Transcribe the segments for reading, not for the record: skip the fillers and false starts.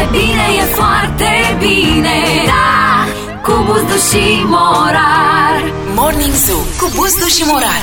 bine, e foarte bine. Da, cu Buzdu și Morar. Morning Zoo cu Buzdu și Morar.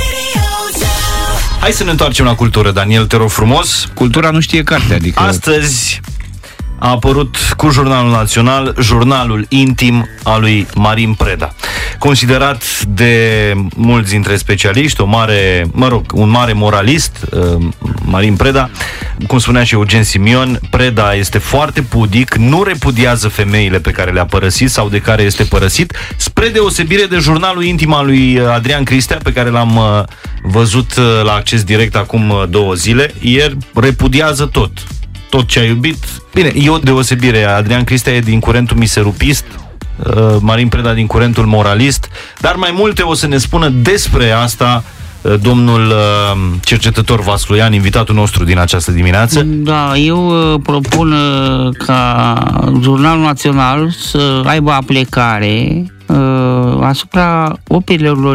Hai să ne întoarcem la cultură, Daniel, te rog frumos. Cultura nu știe carte, adică... Astăzi a apărut cu Jurnalul Național jurnalul intim al lui Marin Preda. Considerat de mulți dintre specialiști un mare moralist, Marin Preda, cum spunea și Eugen Simion, Preda este foarte pudic, nu repudiază femeile pe care le-a părăsit sau de care este părăsit, spre deosebire de jurnalul intim al lui Adrian Cristea, pe care l-am văzut la Acces Direct acum 2 zile. Ieri repudiază tot ce a iubit. Bine, e o deosebire. Adrian Cristea e din curentul miserupist, Marin Preda din curentul moralist, dar mai multe o să ne spună despre asta domnul cercetător Vasluian, invitatul nostru din această dimineață. Da, eu propun ca Jurnalul Național să aibă aplicare asupra operelor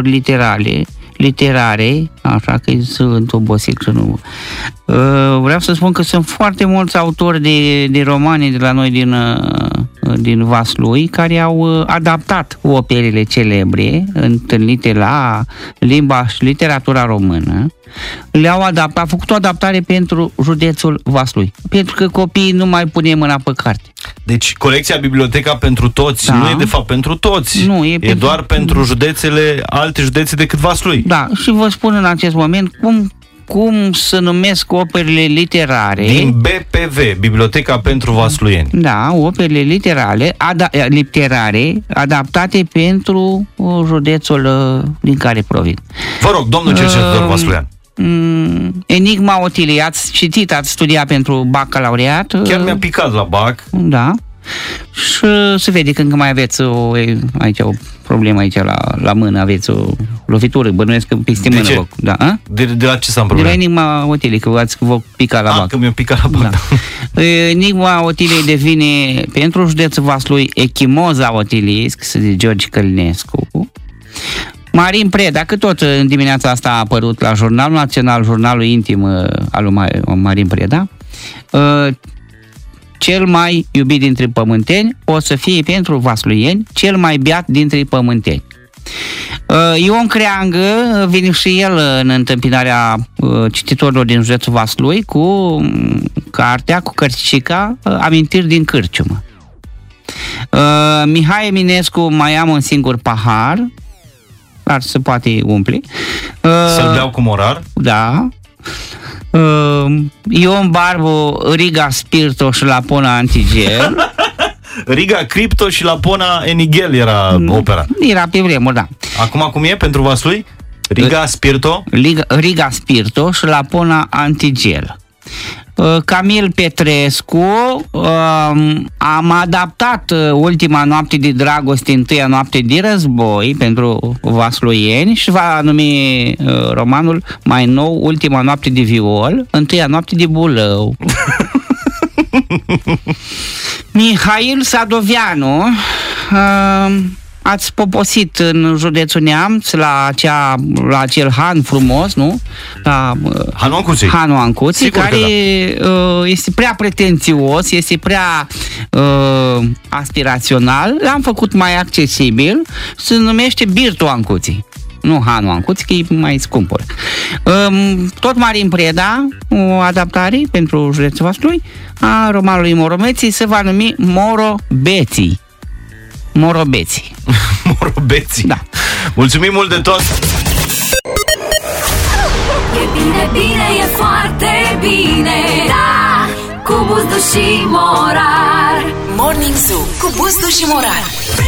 literare, așa că sunt obosit că nu. Vreau să spun că sunt foarte mulți autori de romane de la noi din Vaslui care au adaptat operele celebre întâlnite la limba și literatura română. Le-au adaptat, au făcut o adaptare pentru județul Vaslui, pentru că copiii nu mai pune mâna pe carte. Deci colecția Biblioteca pentru toți nu e de fapt pentru toți, nu, e doar pentru alte județe decât Vaslui. Da, și vă spun în acest moment cum să numesc operele literare din BPV, Biblioteca pentru Vasluieni. Da, operele literare adaptate pentru județul din care provin. Vă rog, domnul cercetător Vasluian. Enigma Otilie, ați citit, ați studiat pentru bacalaureat? Chiar mi-a picat la bac. Da. Și se vede că încă mai aveți o problemă aici la mână, aveți o lovitură, bănuiesc că peste mână. Ce? Da, de la ce s-a problema? De la Enigma Otilie, că vă pica la bac. Că mi-a picat la bac. Da. Enigma Otilie devine pentru județul Vaslui Echimoza Otilie, scrisă de George Călinescu. Marin Preda, că tot în dimineața asta a apărut la Jurnalul Național, jurnalul intim al lui Marin Preda, cel mai iubit dintre pământeni o să fie pentru vasluieni cel mai beat dintre pământeni. Ion Creangă vine și el în întâmpinarea cititorilor din județul Vaslui cu cartea, cu cărticica Amintiri din Cârciumă. Mihai Eminescu, Mai am un singur pahar, dar se poate umple. Să-l beau cu morar? Da. Ion Barbu, Riga Spirito și Lapona Antigel. Riga Cripto și Lapona Enigel era opera. Era pe vremuri, da. Acum cum e pentru Vaslui? Riga Spirito? Riga Spirito și Lapona Antigel. Camil Petrescu, am adaptat Ultima noapte de dragoste, Întâia noapte de război pentru vasluieni și va numi romanul mai nou Ultima noapte de viol, Întâia noapte de bulău. Mihail Sadoveanu, ați poposit în județul Neamț la acel han frumos, nu? Hanu Ancuții, care este prea pretențios, este prea aspirațional. L-am făcut mai accesibil, se numește Birtu Ancuții. Nu Hanu Ancuții, că e mai scumpă. Tot Marin Preda, o adaptare pentru județul Vaslui a romanului Morobeții, se va numi Morobeții. Morobeții. Morobeții. Da. Mulțumim mult de tot. E bine, bine, e foarte bine. Da, cu Buzdu și Morar. Morning Zoo cu Buzdu și Morar.